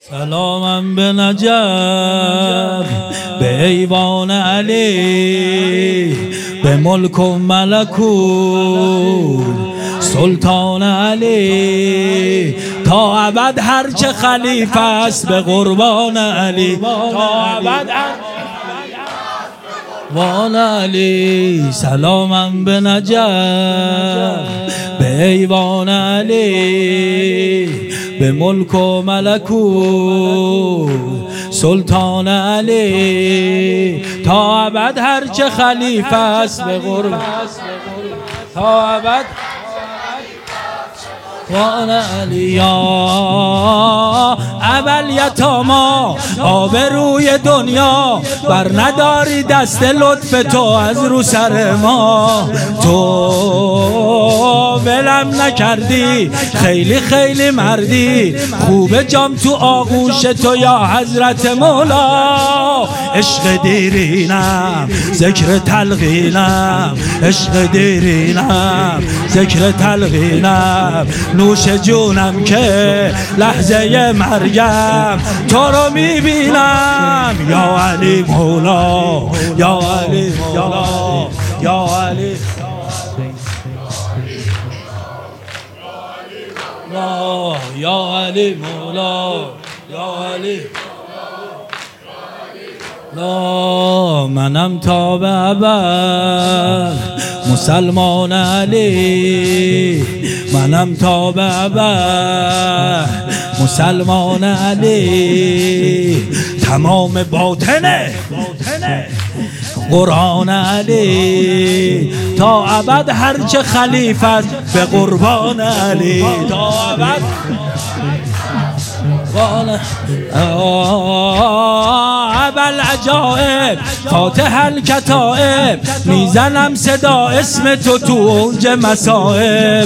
سلامم به نجف، به ایوان علی، به ملک و ملکوت سلطان علی. تا ابد هرچه خلیفه است به قربان علی، تا ابد وان علی. سلامم به نجف، به ایوان علی، به ملک و ملکوت سلطان علی. تا ابد هرچه خلیفه است به قربان، تا ابد وان علی. یا اول یتاما آبروی دنیا، بر نداری دست لطف تو از رو سر ما. تو ولم نکردی، خیلی خیلی مردی، خوب جام تو آغوش تو یا حضرت مولا. عشق دیرینم ذکر تلقینم، عشق دیرینم ذکر تلقینم، نوش جونم که لحظه مرگم تو رو میبینم. یا علی مولا، یا علی مولا، یا علی مولا، یا علی مولا، یا علی لا. منم تا به ابد مسلمان علی، منم تا به ابد مسلمان علی. تمام باطنه قرآن علی، تا ابد هرچه خلیفت به قربان علی، تا ابد اول عجائب فاتح الکتائب، میزنم صدا اسم تو تو اونج مصائب.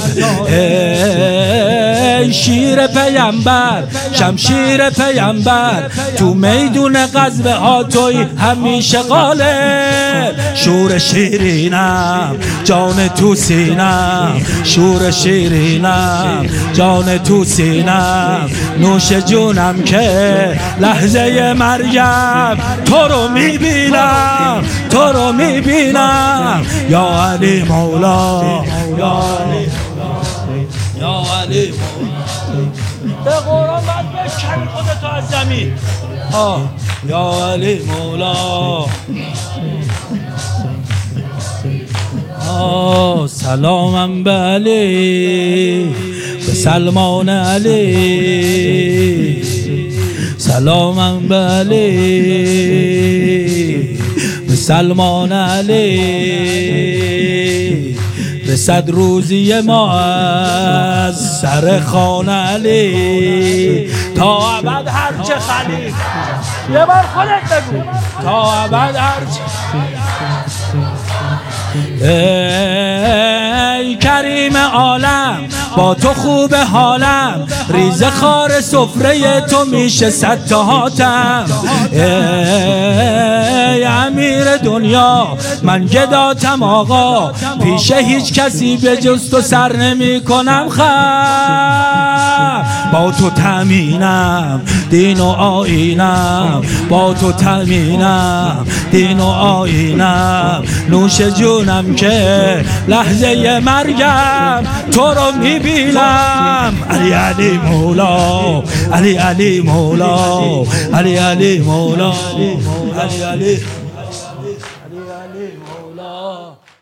ای شیر پیمبر، شمشیر پیمبر، تو میدون غزوه ها توی همیشه غالب. شور شیرینم جان تو سینم، شور شیرینم جان تو سینم، نوش جونم که لحظه مرگم تو رو میبینم، تو رو میبینم. یا علی مولا، یا علی، یا علی مولا. به قرآن باید بکنی خودتو از زمین. یا علی مولا. سلامم به علی، به سلمان علی، سلامم به علی، به سلمان علی. رسد روزی ما از سر خان علی، تا ابد هرچه خلیفه. یه بار خودت بگو، تا ابد هرچه. ای کریم عالم با تو خوب حالم، ریز خار سفره تو میشه صد تا حاتم. ای امیر دنیا من گداتم آقا، پیش هیچ کسی به جز تو سر نمی کنم خم. با تو تامینم دین و آیینم، با تو تامینم دین و آیینم، نوش جونم که لحظه مرگم تو رو میبینم. علی علی مولا، علی علی مولا، علی علی مولا، علی علی مولا.